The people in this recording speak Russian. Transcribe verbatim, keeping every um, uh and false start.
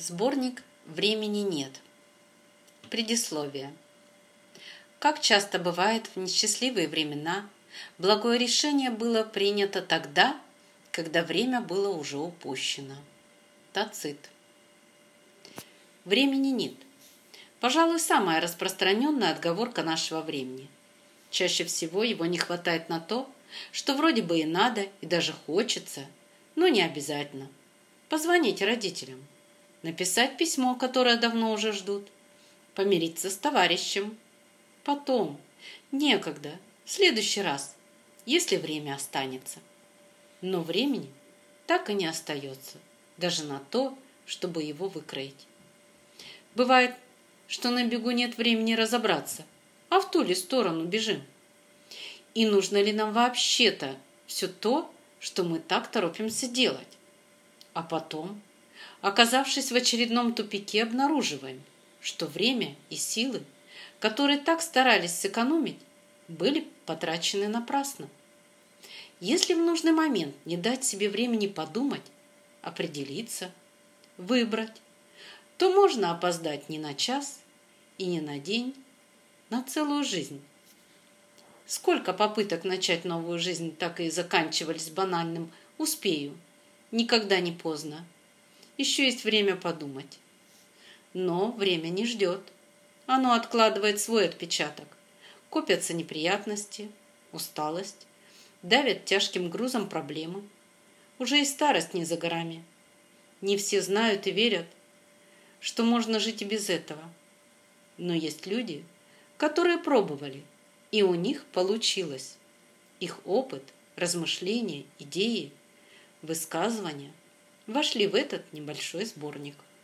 Сборник «Времени нет». Предисловие. Как часто бывает в несчастливые времена, благое решение было принято тогда, когда время было уже упущено. Тацит. Времени нет. Пожалуй, самая распространенная отговорка нашего времени. Чаще всего его не хватает на то, что вроде бы и надо, и даже хочется, но не обязательно. Позвонить родителям, написать письмо, которое давно уже ждут, помириться с товарищем. Потом, некогда, в следующий раз, если время останется. Но времени так и не остается, даже на то, чтобы его выкроить. Бывает, что на бегу нет времени разобраться, а в ту ли сторону бежим. И нужно ли нам вообще-то все то, что мы так торопимся делать? А потом, оказавшись в очередном тупике, обнаруживаем, что время и силы, которые так старались сэкономить, были потрачены напрасно. Если в нужный момент не дать себе времени подумать, определиться, выбрать, то можно опоздать не на час и не на день, на целую жизнь. Сколько попыток начать новую жизнь так и заканчивались банальным «успею», никогда не поздно. Еще есть время подумать. Но время не ждет. Оно откладывает свой отпечаток. Копятся неприятности, усталость, давят тяжким грузом проблемы. Уже и старость не за горами. Не все знают и верят, что можно жить и без этого. Но есть люди, которые пробовали, и у них получилось. Их опыт, размышления, идеи, высказывания вошли в этот небольшой сборник.